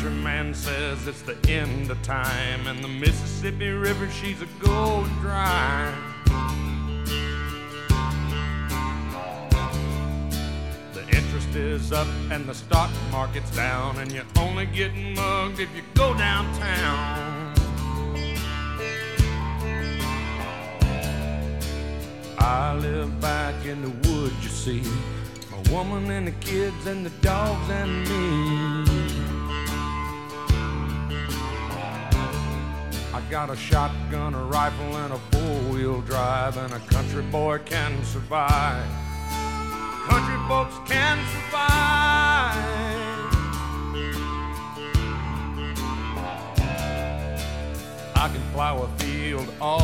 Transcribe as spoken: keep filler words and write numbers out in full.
country man says it's the end of time, and the Mississippi River, she's a going dry. The interest is up and the stock market's down, and you're only getting mugged if you go downtown. I live back in the woods, you see, my woman and the kids and the dogs and me. I got a shotgun, a rifle, and a four-wheel drive, and a country boy can survive. Country folks can survive. I can plow a field all